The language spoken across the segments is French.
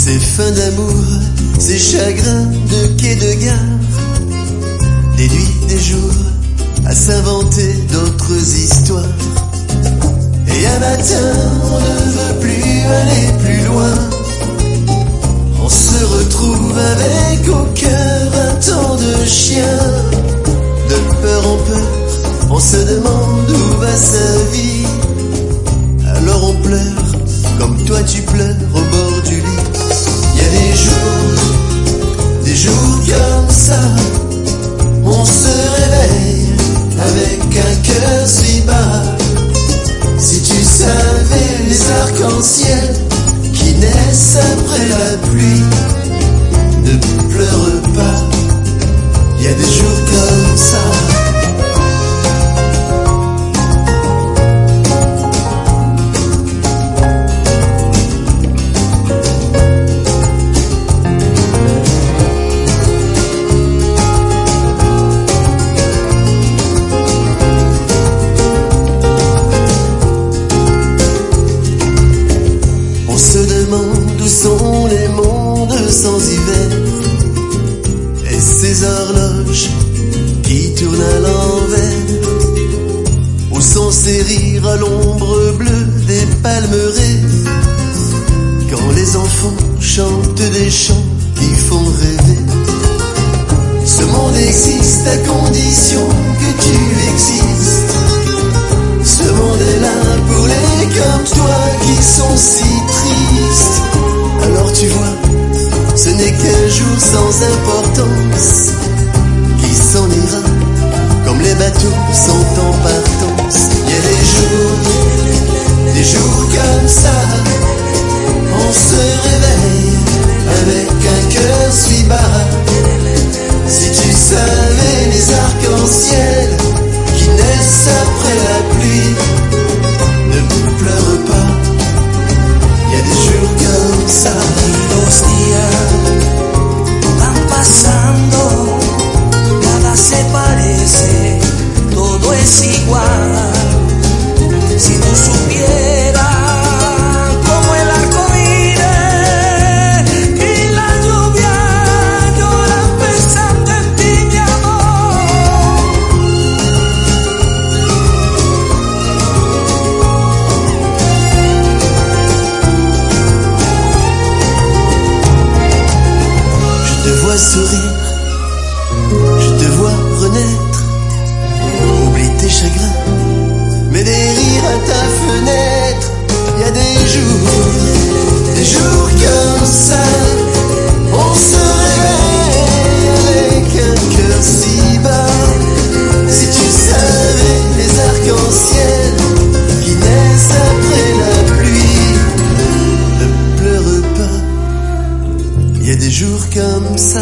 Ces fins d'amour, ces chagrins de quai de gare, des nuits, des jours, à s'inventer d'autres histoires. Et un matin, on ne veut plus aller plus loin. On se retrouve avec au cœur un temps de chien. De peur en peur, on se demande où va sa vie. Alors on pleure, comme toi tu pleures au bord du lit. Il y a des jours comme ça, on se réveille avec un cœur si bas. Si tu savais les arcs-en-ciel qui naissent après la pluie, ne pleure pas, il y a des jours comme ça. Où sont les mondes sans hiver, et ces horloges qui tournent à l'envers? Où sont ces rires à l'ombre bleue des palmeraies, quand les enfants chantent des chants qui font rêver? Ce monde existe à condition que tu existes. Ce monde est là pour les comme toi qui sont si tristes. Alors tu vois, ce n'est qu'un jour sans importance qui s'en ira comme les bateaux sont en partance. Il y a des jours comme ça, on se réveille avec un cœur si bas. Si tu savais les arcs-en-ciel qui naissent après la pluie, ne pleure pas, il y a des jours comme ça. Los días van pasando, nada se parece, todo es igual. Si tú supieras como el arco iris y la lluvia lloran pensando en ti, mi amor. Je te vois sourire, je te vois renaître. Oublie tes chagrins, mets des rires à ta fenêtre. Il y a des jours comme ça, on se réveille avec un cœur si bas. Si tu savais les arcs-en-ciel qui naissent après la pluie, ne pleure pas, il y a des jours comme ça.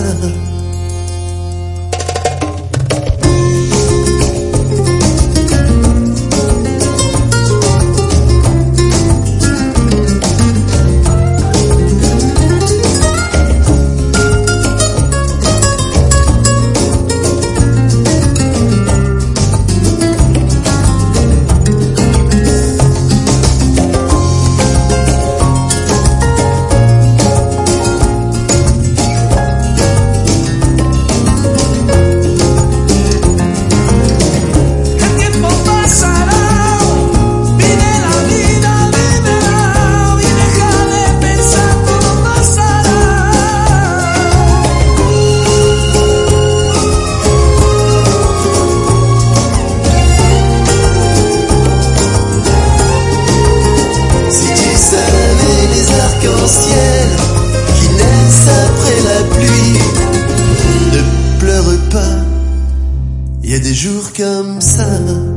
Arc-en-ciel qui naissent après la pluie, ne pleure pas, il y a des jours comme ça.